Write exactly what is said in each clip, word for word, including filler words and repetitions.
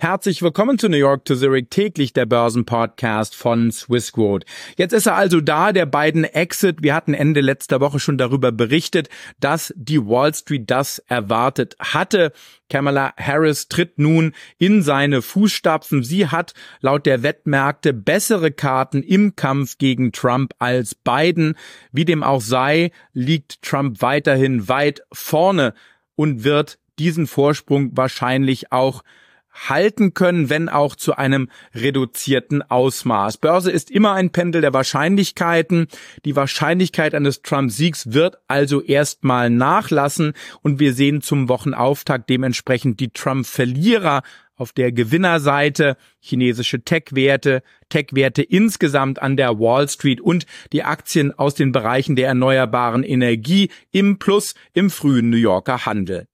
Herzlich willkommen zu New York to Zurich, täglich der Börsenpodcast von Swissquote. Jetzt ist er also da, der Biden-Exit. Wir hatten Ende letzter Woche schon darüber berichtet, dass die Wall Street das erwartet hatte. Kamala Harris tritt nun in seine Fußstapfen. Sie hat laut der Wettmärkte bessere Karten im Kampf gegen Trump als Biden. Wie dem auch sei, liegt Trump weiterhin weit vorne und wird diesen Vorsprung wahrscheinlich auch halten können, wenn auch zu einem reduzierten Ausmaß. Börse ist immer ein Pendel der Wahrscheinlichkeiten. Die Wahrscheinlichkeit eines Trump-Siegs wird also erstmal nachlassen und wir sehen zum Wochenauftakt dementsprechend die Trump-Verlierer auf der Gewinnerseite, chinesische Tech-Werte, Tech-Werte insgesamt an der Wall Street und die Aktien aus den Bereichen der erneuerbaren Energie im Plus im frühen New Yorker Handel.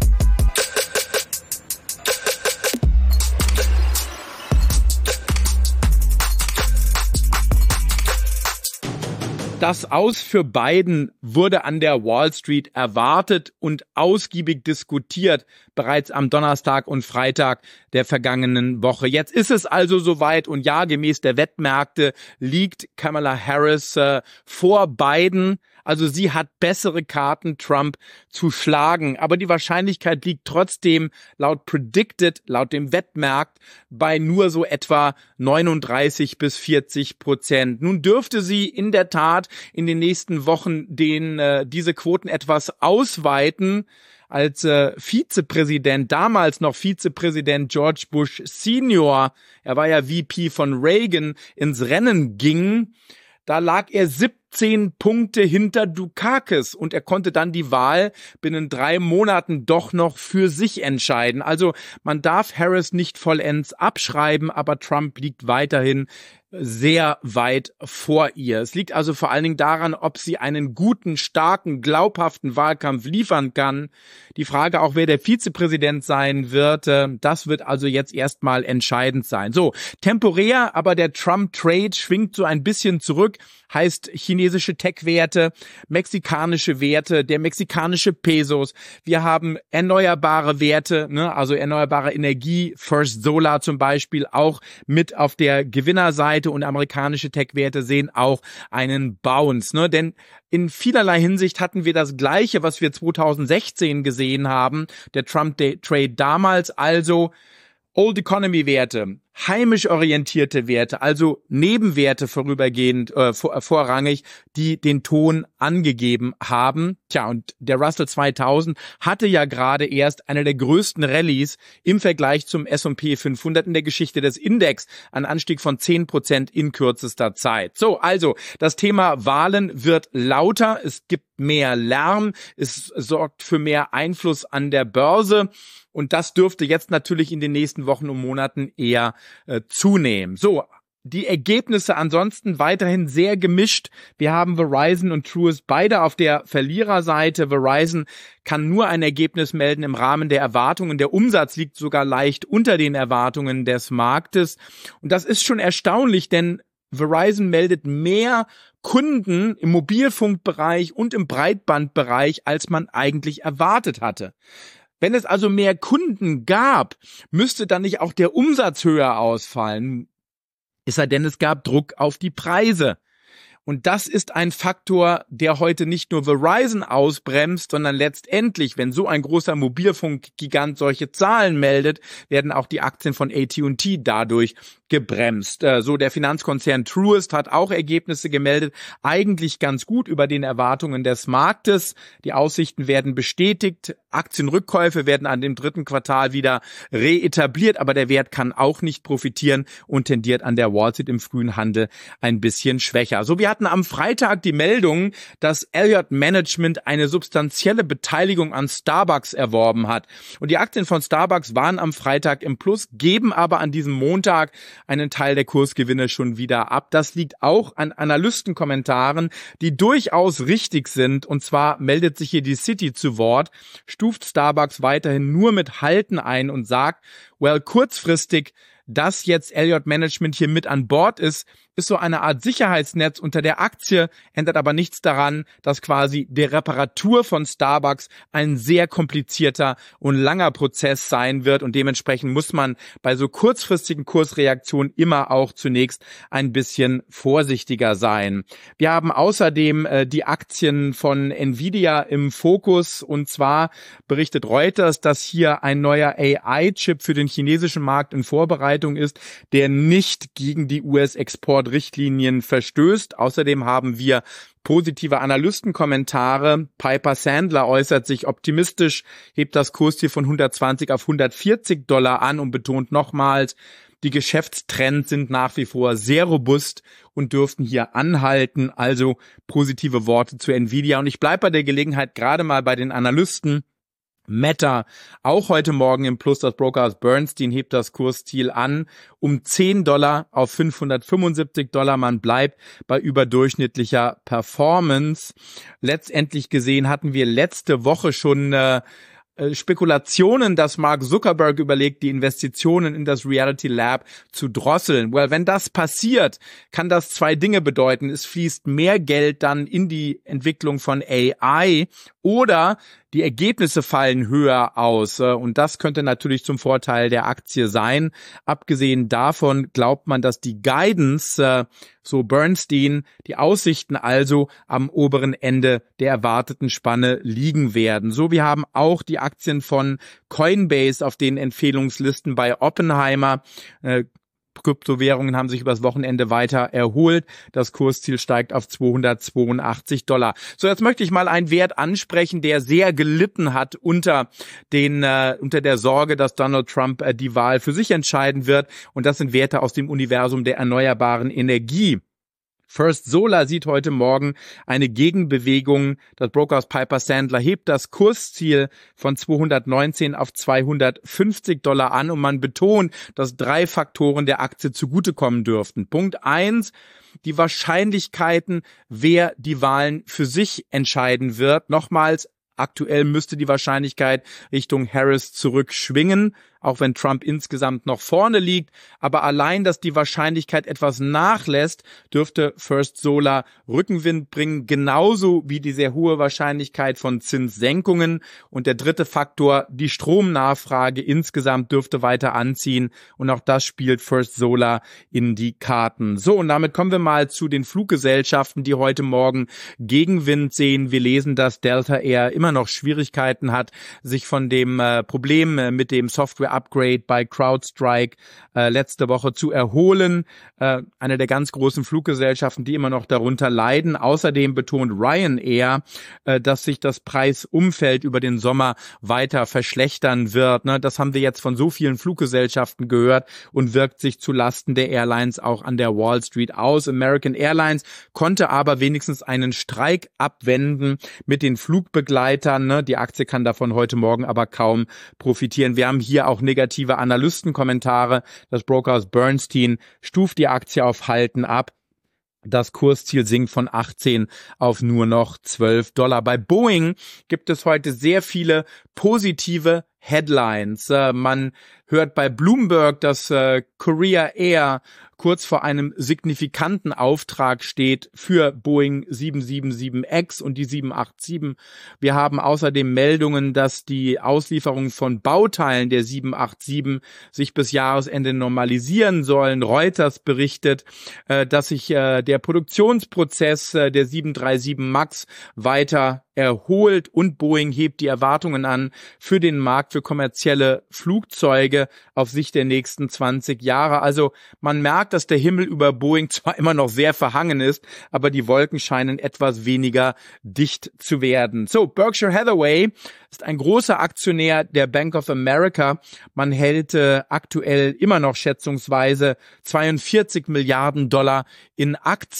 Das Aus für Biden wurde an der Wall Street erwartet und ausgiebig diskutiert, bereits am Donnerstag und Freitag der vergangenen Woche. Jetzt ist es also soweit und ja, gemäß der Wettmärkte liegt Kamala Harris äh, vor Biden. Also sie hat bessere Karten, Trump zu schlagen. Aber die Wahrscheinlichkeit liegt trotzdem laut Predicted, laut dem Wettmarkt, bei nur so etwa neununddreißig bis vierzig Prozent. Nun dürfte sie in der Tat in den nächsten Wochen den äh, diese Quoten etwas ausweiten, als äh, Vizepräsident, damals noch Vizepräsident George Bush Senior, er war ja V P von Reagan, ins Rennen ging. Da lag er siebzehn Punkte hinter Dukakis und er konnte dann die Wahl binnen drei Monaten doch noch für sich entscheiden. Also man darf Harris nicht vollends abschreiben, aber Trump liegt weiterhin sehr weit vor ihr. Es liegt also vor allen Dingen daran, ob sie einen guten, starken, glaubhaften Wahlkampf liefern kann. Die Frage auch, wer der Vizepräsident sein wird, das wird also jetzt erstmal entscheidend sein. So, temporär, aber der Trump-Trade schwingt so ein bisschen zurück, heißt chinesische Tech-Werte, mexikanische Werte, der mexikanische Pesos. Wir haben erneuerbare Werte, ne, also erneuerbare Energie, First Solar zum Beispiel, auch mit auf der Gewinnerseite und amerikanische Tech-Werte sehen auch einen Bounce, ne, denn in vielerlei Hinsicht hatten wir das Gleiche, was wir zweitausendsechzehn gesehen haben, der Trump-Trade damals, also Old Economy Werte, heimisch orientierte Werte, also Nebenwerte vorübergehend, äh, vor, vorrangig, die den Ton angegeben haben. Tja, und der Russell zweitausend hatte ja gerade erst eine der größten Rallyes im Vergleich zum S und P fünfhundert in der Geschichte des Index, ein Anstieg von zehn Prozent in kürzester Zeit. So, also, das Thema Wahlen wird lauter, es gibt mehr Lärm, es sorgt für mehr Einfluss an der Börse. Und das dürfte jetzt natürlich in den nächsten Wochen und Monaten eher äh, zunehmen. So, die Ergebnisse ansonsten weiterhin sehr gemischt. Wir haben Verizon und Truist beide auf der Verliererseite. Verizon kann nur ein Ergebnis melden im Rahmen der Erwartungen. Der Umsatz liegt sogar leicht unter den Erwartungen des Marktes. Und das ist schon erstaunlich, denn Verizon meldet mehr Kunden im Mobilfunkbereich und im Breitbandbereich, als man eigentlich erwartet hatte. Wenn es also mehr Kunden gab, müsste dann nicht auch der Umsatz höher ausfallen? Es sei denn, es gab Druck auf die Preise. Und das ist ein Faktor, der heute nicht nur Verizon ausbremst, sondern letztendlich, wenn so ein großer Mobilfunkgigant solche Zahlen meldet, werden auch die Aktien von A T und T dadurch gebremst. So, der Finanzkonzern Truist hat auch Ergebnisse gemeldet, eigentlich ganz gut über den Erwartungen des Marktes. Die Aussichten werden bestätigt, Aktienrückkäufe werden an dem dritten Quartal wieder reetabliert, aber der Wert kann auch nicht profitieren und tendiert an der Wall Street im frühen Handel ein bisschen schwächer. So, wir hatten am Freitag die Meldung, dass Elliott Management eine substanzielle Beteiligung an Starbucks erworben hat. Und die Aktien von Starbucks waren am Freitag im Plus, geben aber an diesem Montag einen Teil der Kursgewinne schon wieder ab. Das liegt auch an Analystenkommentaren, die durchaus richtig sind. Und zwar meldet sich hier die Citi zu Wort, stuft Starbucks weiterhin nur mit Halten ein und sagt, well, kurzfristig, dass jetzt Elliott Management hier mit an Bord ist, ist so eine Art Sicherheitsnetz unter der Aktie, ändert aber nichts daran, dass quasi die Reparatur von Starbucks ein sehr komplizierter und langer Prozess sein wird und dementsprechend muss man bei so kurzfristigen Kursreaktionen immer auch zunächst ein bisschen vorsichtiger sein. Wir haben außerdem äh, die Aktien von Nvidia im Fokus und zwar berichtet Reuters, dass hier ein neuer A I-Chip für den chinesischen Markt in Vorbereitung ist, der nicht gegen die U S-Exportrichtlinien verstößt. Außerdem haben wir positive Analystenkommentare. Piper Sandler äußert sich optimistisch, hebt das Kursziel von hundertzwanzig auf hundertvierzig Dollar an und betont nochmals, die Geschäftstrends sind nach wie vor sehr robust und dürften hier anhalten. Also positive Worte zu Nvidia. Und ich bleibe bei der Gelegenheit gerade mal bei den Analysten. Meta, auch heute Morgen im Plus, das Brokerhaus Bernstein hebt das Kursziel an um zehn Dollar auf fünfhundertfünfundsiebzig Dollar. Man bleibt bei überdurchschnittlicher Performance. Letztendlich gesehen hatten wir letzte Woche schon äh, Spekulationen, dass Mark Zuckerberg überlegt, die Investitionen in das Reality Lab zu drosseln. Well, wenn das passiert, kann das zwei Dinge bedeuten. Es fließt mehr Geld dann in die Entwicklung von A I oder die Ergebnisse fallen höher aus und das könnte natürlich zum Vorteil der Aktie sein. Abgesehen davon glaubt man, dass die Guidance, so Bernstein, die Aussichten also am oberen Ende der erwarteten Spanne liegen werden. So, wir haben auch die Aktien von Coinbase auf den Empfehlungslisten bei Oppenheimer. Kryptowährungen haben sich übers Wochenende weiter erholt. Das Kursziel steigt auf zweihundertzweiundachtzig Dollar. So, jetzt möchte ich mal einen Wert ansprechen, der sehr gelitten hat unter den äh, unter der Sorge, dass Donald Trump äh, die Wahl für sich entscheiden wird. Und das sind Werte aus dem Universum der erneuerbaren Energie. First Solar sieht heute Morgen eine Gegenbewegung. Das Brokerhaus Piper Sandler hebt das Kursziel von zweihundertneunzehn auf zweihundertfünfzig Dollar an und man betont, dass drei Faktoren der Aktie zugutekommen dürften. Punkt eins, die Wahrscheinlichkeiten, wer die Wahlen für sich entscheiden wird. Nochmals, aktuell müsste die Wahrscheinlichkeit Richtung Harris zurückschwingen, auch wenn Trump insgesamt noch vorne liegt. Aber allein, dass die Wahrscheinlichkeit etwas nachlässt, dürfte First Solar Rückenwind bringen, genauso wie die sehr hohe Wahrscheinlichkeit von Zinssenkungen. Und der dritte Faktor, die Stromnachfrage insgesamt dürfte weiter anziehen. Und auch das spielt First Solar in die Karten. So, und damit kommen wir mal zu den Fluggesellschaften, die heute Morgen Gegenwind sehen. Wir lesen, dass Delta Air immer noch Schwierigkeiten hat, sich von dem äh, Problem äh, mit dem Software Upgrade bei CrowdStrike äh, letzte Woche zu erholen. Äh, eine der ganz großen Fluggesellschaften, die immer noch darunter leiden. Außerdem betont Ryanair, äh, dass sich das Preisumfeld über den Sommer weiter verschlechtern wird. Ne? Das haben wir jetzt von so vielen Fluggesellschaften gehört und wirkt sich zu Lasten der Airlines auch an der Wall Street aus. American Airlines konnte aber wenigstens einen Streik abwenden mit den Flugbegleitern. Ne? Die Aktie kann davon heute Morgen aber kaum profitieren. Wir haben hier auch negative Analystenkommentare. Das Brokerhaus Bernstein stuft die Aktie auf Halten ab. Das Kursziel sinkt von achtzehn auf nur noch zwölf Dollar. Bei Boeing gibt es heute sehr viele positive Headlines. Äh, man hört bei Bloomberg, dass äh, Korea Air kurz vor einem signifikanten Auftrag steht für Boeing sieben sieben sieben X und die sieben acht sieben. Wir haben außerdem Meldungen, dass die Auslieferung von Bauteilen der sieben acht sieben sich bis Jahresende normalisieren sollen. Reuters berichtet, äh, dass sich äh, der Produktionsprozess äh, der sieben drei sieben MAX weiter erholt und Boeing hebt die Erwartungen an für den Markt für kommerzielle Flugzeuge auf Sicht der nächsten zwanzig Jahre. Also man merkt, dass der Himmel über Boeing zwar immer noch sehr verhangen ist, aber die Wolken scheinen etwas weniger dicht zu werden. So, Berkshire Hathaway ist ein großer Aktionär der Bank of America. Man hält äh, aktuell immer noch schätzungsweise zweiundvierzig Milliarden Dollar in Aktien.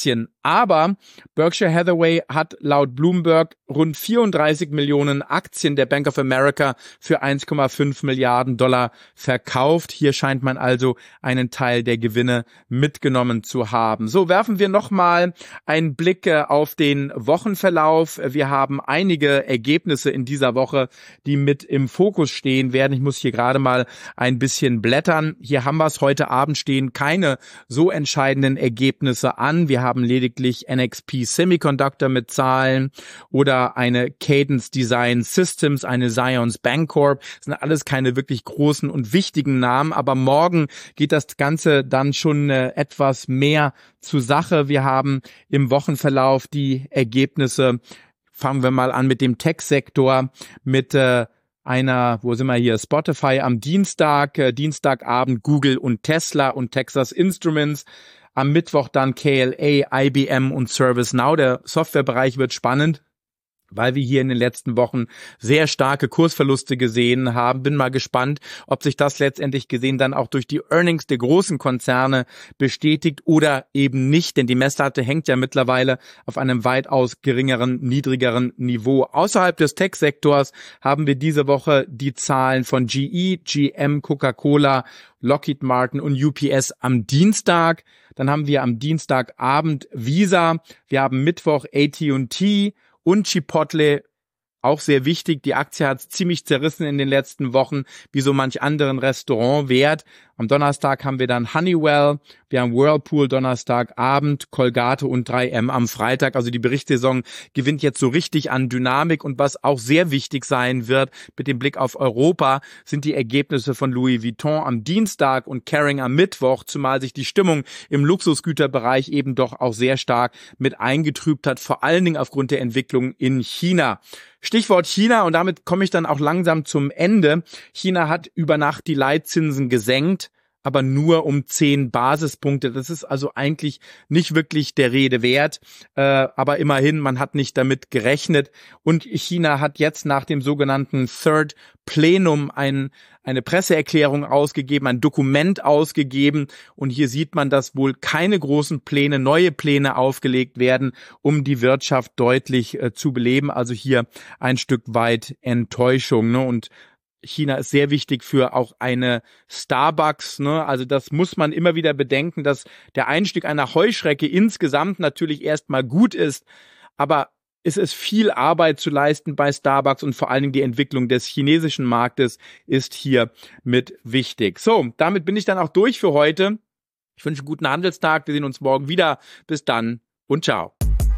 Aber Berkshire Hathaway hat laut Bloomberg rund vierunddreißig Millionen Aktien der Bank of America für eins Komma fünf Milliarden Dollar verkauft. Hier scheint man also einen Teil der Gewinne mitgenommen zu haben. So, werfen wir nochmal einen Blick auf den Wochenverlauf. Wir haben einige Ergebnisse in dieser Woche, die mit im Fokus stehen werden. Ich muss hier gerade mal ein bisschen blättern. Hier haben wir es heute Abend stehen keine so entscheidenden Ergebnisse an. Wir haben lediglich N X P Semiconductor mit Zahlen oder eine Cadence Design Systems, eine Zions Bancorp. Das sind alles keine wirklich großen und wichtigen Namen, aber morgen geht das Ganze dann schon äh, etwas mehr zur Sache. Wir haben im Wochenverlauf die Ergebnisse. Fangen wir mal an mit dem Tech-Sektor, mit äh, einer, wo sind wir hier, Spotify am Dienstag, äh, Dienstagabend Google und Tesla und Texas Instruments. Am Mittwoch dann K L A, I B M und ServiceNow. Der Softwarebereich wird spannend, weil wir hier in den letzten Wochen sehr starke Kursverluste gesehen haben. Bin mal gespannt, ob sich das letztendlich gesehen dann auch durch die Earnings der großen Konzerne bestätigt oder eben nicht, denn die Messlatte hängt ja mittlerweile auf einem weitaus geringeren, niedrigeren Niveau. Außerhalb des Tech-Sektors haben wir diese Woche die Zahlen von G E, G M, Coca-Cola, Lockheed Martin und U P S am Dienstag. Dann haben wir am Dienstagabend Visa. Wir haben Mittwoch A T und T und Chipotle. Auch sehr wichtig, die Aktie hat ziemlich zerrissen in den letzten Wochen, wie so manch anderen Restaurantwert. Am Donnerstag haben wir dann Honeywell, wir haben Whirlpool Donnerstagabend, Colgate und drei M am Freitag. Also die Berichtssaison gewinnt jetzt so richtig an Dynamik. Und was auch sehr wichtig sein wird mit dem Blick auf Europa, sind die Ergebnisse von Louis Vuitton am Dienstag und Kering am Mittwoch, zumal sich die Stimmung im Luxusgüterbereich eben doch auch sehr stark mit eingetrübt hat, vor allen Dingen aufgrund der Entwicklung in China. Stichwort China, und damit komme ich dann auch langsam zum Ende. China hat über Nacht die Leitzinsen gesenkt, aber nur um zehn Basispunkte. Das ist also eigentlich nicht wirklich der Rede wert. Äh, aber immerhin, man hat nicht damit gerechnet. Und China hat jetzt nach dem sogenannten Third Plenum ein, eine Presseerklärung ausgegeben, ein Dokument ausgegeben. Und hier sieht man, dass wohl keine großen Pläne, neue Pläne aufgelegt werden, um die Wirtschaft deutlich äh, zu beleben. Also hier ein Stück weit Enttäuschung, ne? Und China ist sehr wichtig für auch eine Starbucks, ne? Also das muss man immer wieder bedenken, dass der Einstieg einer Heuschrecke insgesamt natürlich erstmal gut ist, aber es ist viel Arbeit zu leisten bei Starbucks und vor allen Dingen die Entwicklung des chinesischen Marktes ist hier mit wichtig. So, damit bin ich dann auch durch für heute. Ich wünsche einen guten Handelstag. Wir sehen uns morgen wieder. Bis dann und ciao.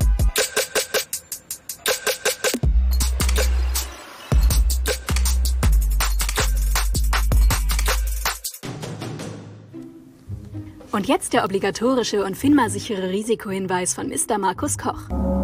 Und jetzt der obligatorische und FINMA-sichere Risikohinweis von Mister Markus Koch.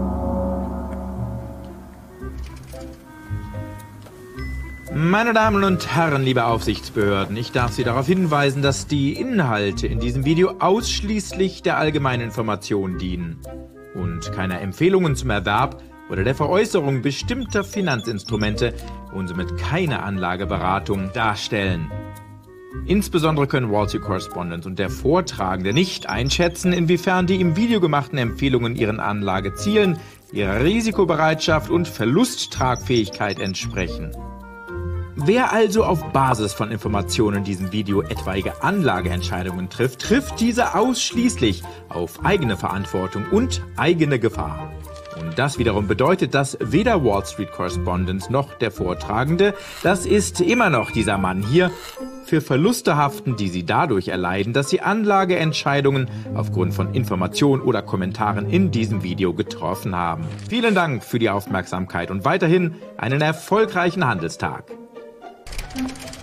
Meine Damen und Herren, liebe Aufsichtsbehörden, ich darf Sie darauf hinweisen, dass die Inhalte in diesem Video ausschließlich der allgemeinen Information dienen und keine Empfehlungen zum Erwerb oder der Veräußerung bestimmter Finanzinstrumente und somit keine Anlageberatung darstellen. Insbesondere können Wall Street Correspondent und der Vortragende nicht einschätzen, inwiefern die im Video gemachten Empfehlungen ihren Anlagezielen, ihrer Risikobereitschaft und Verlusttragfähigkeit entsprechen. Wer also auf Basis von Informationen in diesem Video etwaige Anlageentscheidungen trifft, trifft diese ausschließlich auf eigene Verantwortung und eigene Gefahr. Und das wiederum bedeutet, dass weder Wall Street Correspondent noch der Vortragende, das ist immer noch dieser Mann hier, für Verluste haften, die sie dadurch erleiden, dass sie Anlageentscheidungen aufgrund von Informationen oder Kommentaren in diesem Video getroffen haben. Vielen Dank für die Aufmerksamkeit und weiterhin einen erfolgreichen Handelstag.